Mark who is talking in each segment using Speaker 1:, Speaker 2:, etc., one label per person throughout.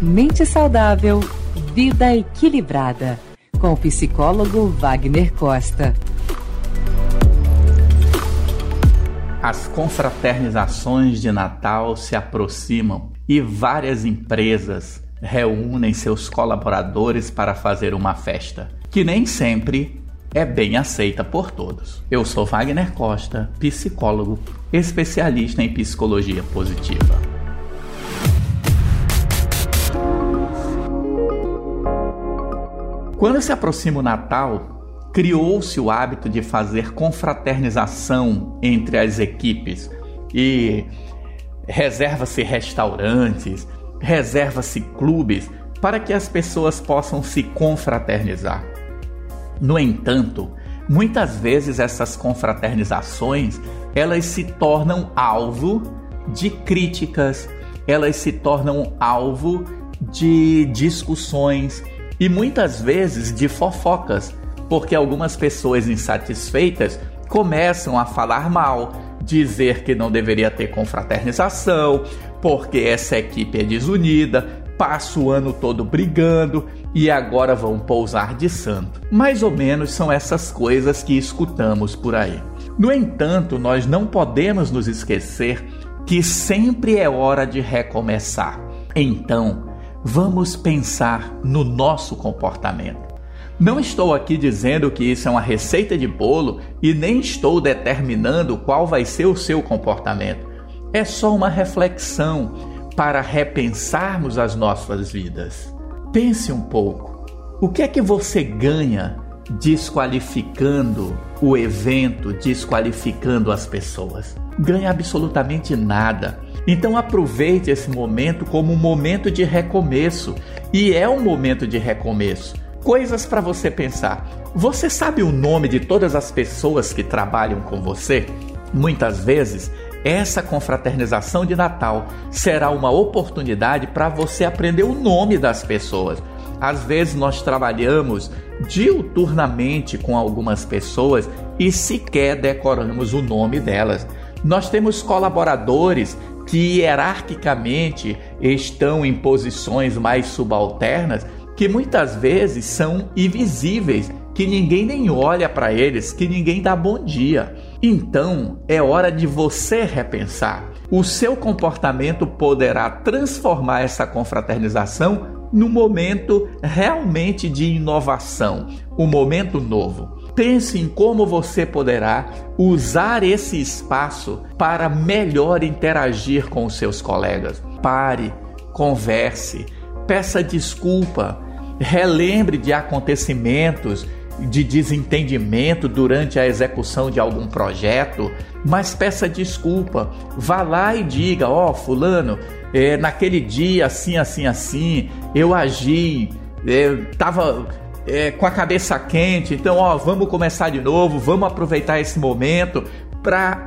Speaker 1: Mente saudável, vida equilibrada. Com o psicólogo Wagner Costa.
Speaker 2: As confraternizações de Natal se aproximam e várias empresas reúnem seus colaboradores para fazer uma festa, que nem sempre é bem aceita por todos. Eu sou Wagner Costa, psicólogo, especialista em psicologia positiva. Quando se aproxima o Natal, criou-se o hábito de fazer confraternização entre as equipes e reserva-se restaurantes, reserva-se clubes para que as pessoas possam se confraternizar. No entanto, muitas vezes essas confraternizações, elas se tornam alvo de críticas, elas se tornam alvo de discussões e muitas vezes de fofocas, porque algumas pessoas insatisfeitas começam a falar mal, dizer que não deveria ter confraternização, porque essa equipe é desunida, passa o ano todo brigando e agora vão pousar de santo. Mais ou menos são essas coisas que escutamos por aí. No entanto, nós não podemos nos esquecer que sempre é hora de recomeçar. Então, vamos pensar no nosso comportamento. Não estou aqui dizendo que isso é uma receita de bolo e nem estou determinando qual vai ser o seu comportamento. É só uma reflexão para repensarmos as nossas vidas. Pense um pouco. O que é que você ganha desqualificando o evento, desqualificando as pessoas? Ganha absolutamente nada. Então aproveite esse momento como um momento de recomeço. E é um momento de recomeço. Coisas para você pensar. Você sabe o nome de todas as pessoas que trabalham com você? Muitas vezes, essa confraternização de Natal será uma oportunidade para você aprender o nome das pessoas. Às vezes nós trabalhamos diuturnamente com algumas pessoas e sequer decoramos o nome delas. Nós temos colaboradores que hierarquicamente estão em posições mais subalternas, que muitas vezes são invisíveis, que ninguém nem olha para eles, que ninguém dá bom dia. Então, é hora de você repensar. O seu comportamento poderá transformar essa confraternização num momento realmente de inovação, um momento novo. Pense em como você poderá usar esse espaço para melhor interagir com os seus colegas. Pare, converse, peça desculpa, relembre de acontecimentos de desentendimento durante a execução de algum projeto, mas peça desculpa. Vá lá e diga: fulano, naquele dia assim, eu agi, estava com a cabeça quente, então vamos começar de novo, vamos aproveitar esse momento para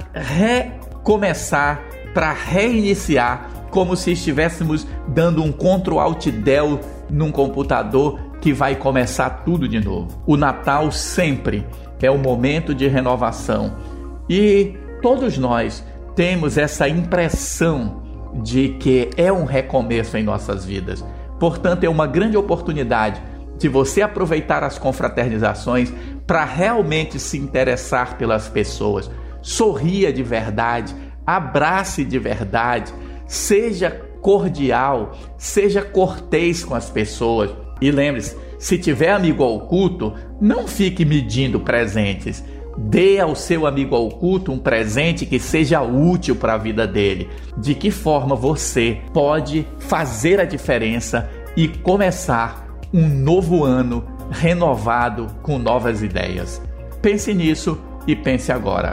Speaker 2: recomeçar, para reiniciar, como se estivéssemos dando um Ctrl+Alt+Del num computador que vai começar tudo de novo. O Natal sempre é um momento de renovação e todos nós temos essa impressão de que é um recomeço em nossas vidas. Portanto, é uma grande oportunidade de você aproveitar as confraternizações para realmente se interessar pelas pessoas. Sorria de verdade, abrace de verdade, seja cordial, seja cortês com as pessoas. E lembre-se, se tiver amigo oculto, não fique medindo presentes. Dê ao seu amigo oculto um presente que seja útil para a vida dele. De que forma você pode fazer a diferença e começar um novo ano renovado com novas ideias? Pense nisso e pense agora.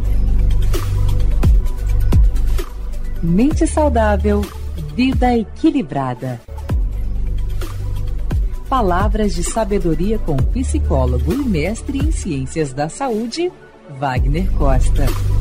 Speaker 1: Mente saudável, vida equilibrada. Palavras de sabedoria com o psicólogo e mestre em ciências da saúde, Wagner Costa.